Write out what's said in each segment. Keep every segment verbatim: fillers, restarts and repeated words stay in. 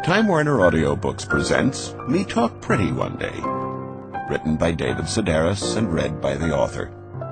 Time Warner Audiobooks presents Me Talk Pretty One Day, written by David Sedaris and read by the author.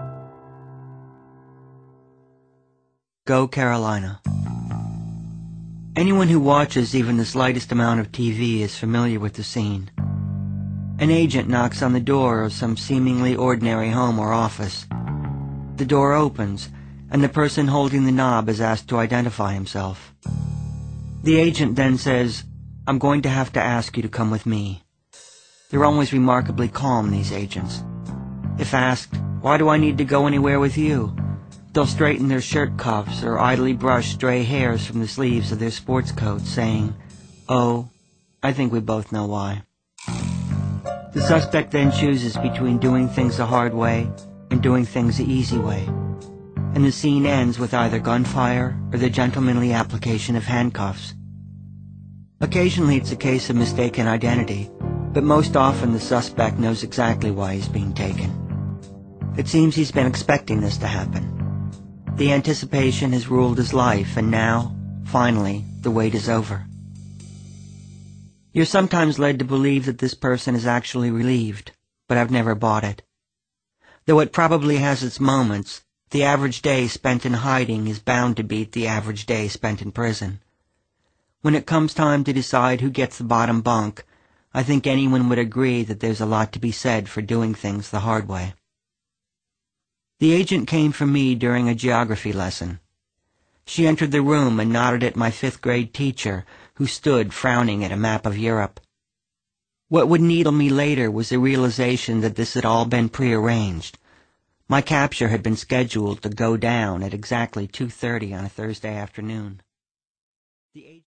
Go Carolina. Anyone who watches even the slightest amount of T V is familiar with the scene. An agent knocks on the door of some seemingly ordinary home or office. The door opens, and the person holding the knob is asked to identify himself. The agent then says, "I'm going to have to ask you to come with me." They're always remarkably calm, these agents. If asked, "Why do I need to go anywhere with you?" they'll straighten their shirt cuffs or idly brush stray hairs from the sleeves of their sports coats, saying, "Oh, I think we both know why." The suspect then chooses between doing things the hard way and doing things the easy way, and the scene ends with either gunfire or the gentlemanly application of handcuffs. Occasionally it's a case of mistaken identity, but most often the suspect knows exactly why he's being taken. It seems he's been expecting this to happen. The anticipation has ruled his life, and now, finally, the wait is over. You're sometimes led to believe that this person is actually relieved, but I've never bought it. Though it probably has its moments, the average day spent in hiding is bound to beat the average day spent in prison. When it comes time to decide who gets the bottom bunk, I think anyone would agree that there's a lot to be said for doing things the hard way. The agent came for me during a geography lesson. She entered the room and nodded at my fifth grade teacher, who stood frowning at a map of Europe. What would needle me later was the realization that this had all been prearranged. My capture had been scheduled to go down at exactly two thirty on a Thursday afternoon. The